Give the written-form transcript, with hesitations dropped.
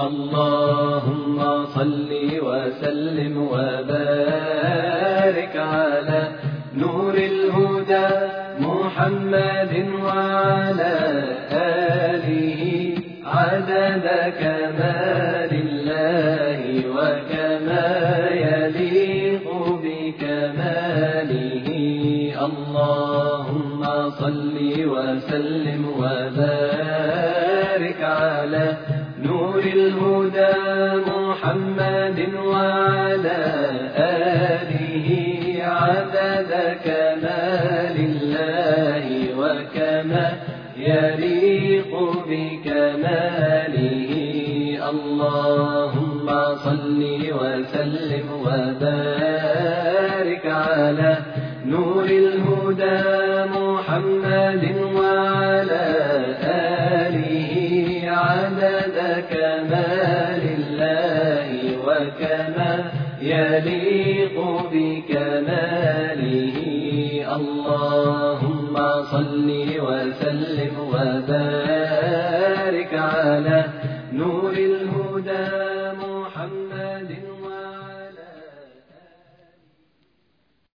اللهم صل وسلم وبارك على نور الهدى محمد وعلى آله عدد كمال الله وكما يليق بكماله. اللهم صل وسلم وبارك على نور الهدى محمد وعلى آله عدد كمال الله وكما يليق بكماله. اللهم صل وسلم وبارك على نور الهدى محمد وعلى آله عدد كمال الله وكما يليق بكماله. اللهم صل وسلم وبارك على نور الهدى